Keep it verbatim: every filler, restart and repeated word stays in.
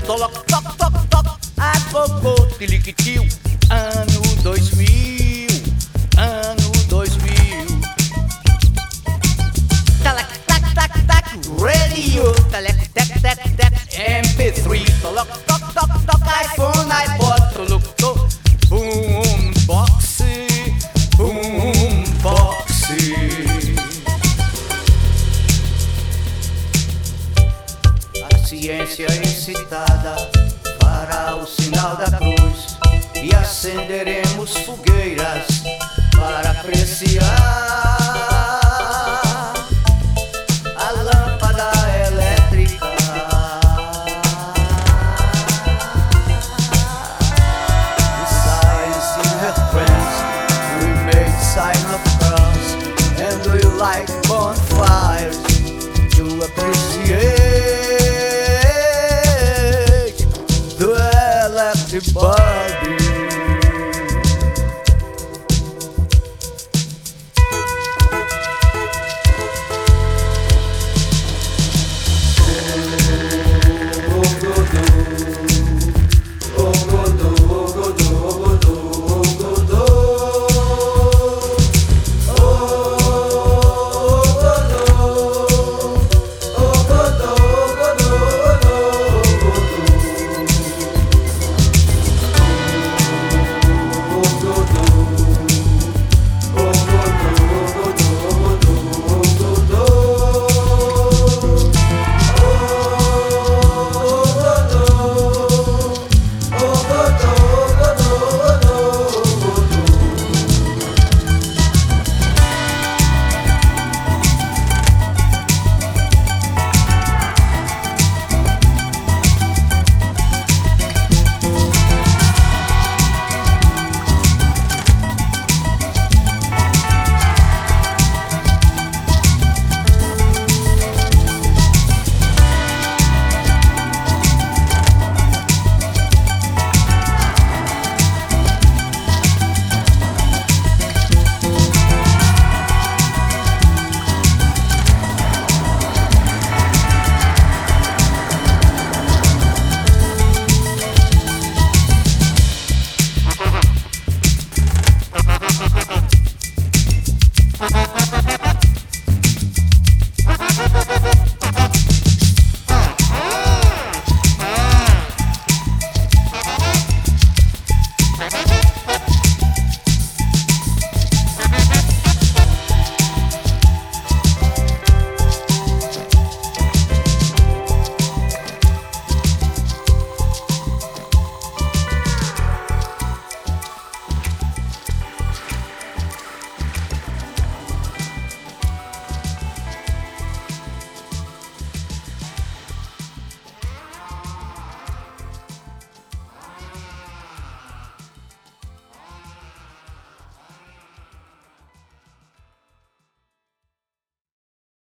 Toloc, toc, toc, toc, advogou, tiliquitiu. Ano dois mil, ano dois mil. Talec, tac, tac, tac, radio. Talec, tec, tec, tec, M P três. Toloc, toc, toc, toc, iPhone, iPod. Toloc, toc, boombox, boombox. A ciência excitada fará o sinal da cruz e acenderemos fogueiras para apreciar